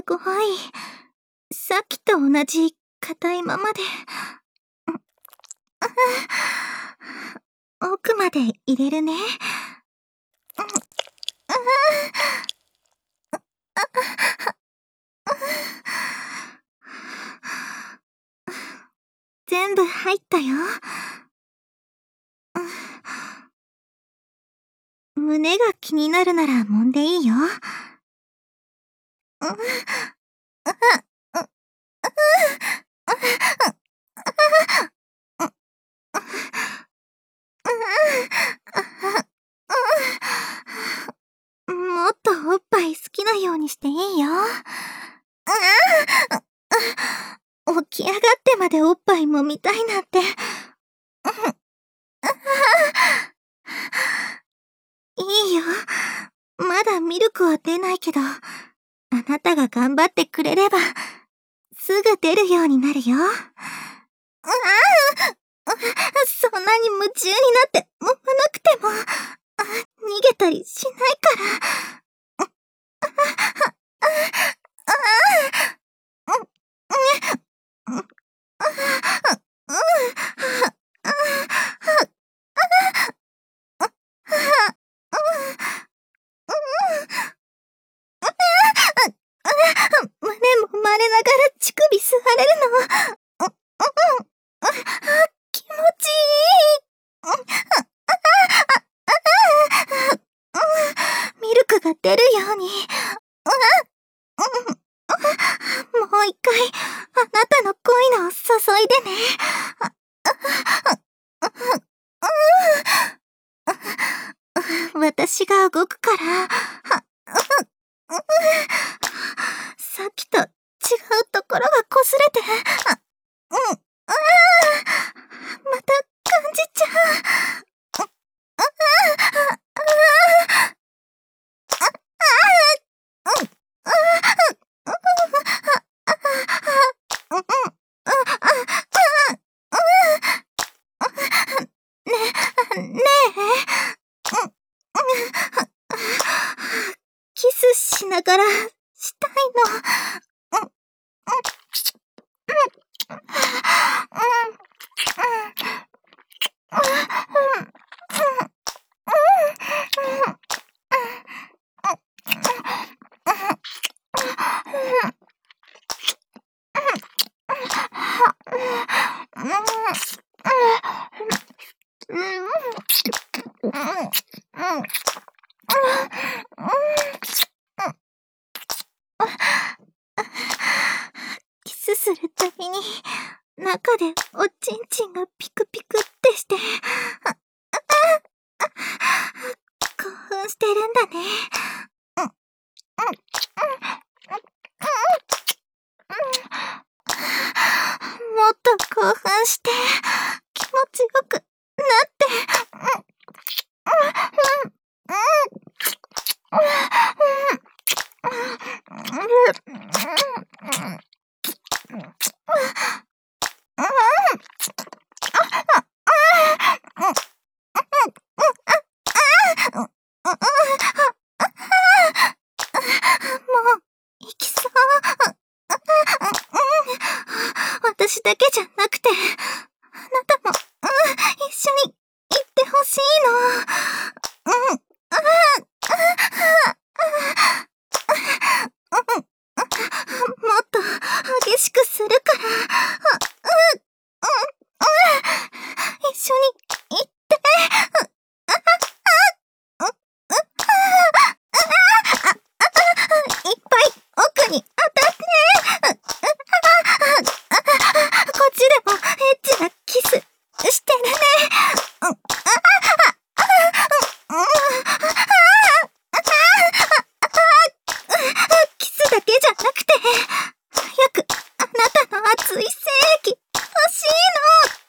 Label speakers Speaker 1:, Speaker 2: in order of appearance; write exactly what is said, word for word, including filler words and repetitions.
Speaker 1: 怖い。さっきと同じ硬いままで。奥まで入れるね。全部入ったよ。胸が気になるなら揉んでいいよ。もっとおっぱい好きなようにしていいよ。起き上がってまでおっぱい揉みたいなんて。いいよ。まだミルクは出ないけど、あなたが頑張ってくれれば、すぐ出るようになるよ。そんなに夢中になって揉まなくても、逃げたりしないから。胸揉まれながら乳首吸われるの。気持ちいい。ミルクが出るように。もう一回、あなたの恋のを注いでね。私が動くから、さっきと違うところが擦れて、また感じちゃう。ねえ、キスしながらしたいの。キスするたびに中でおちんちんがピクピクってして興奮してるんだね。もっと興奮して気持ちよくなって私だけじゃなくて、あなたも、うん、一緒に行ってほしいの。うん、あもっと激しくするから、一緒に行って。いっぱい奥に当たって。こっちでもエッチなキスしてるね。キスだけじゃなくて、早くあなたの熱い精液欲しいの。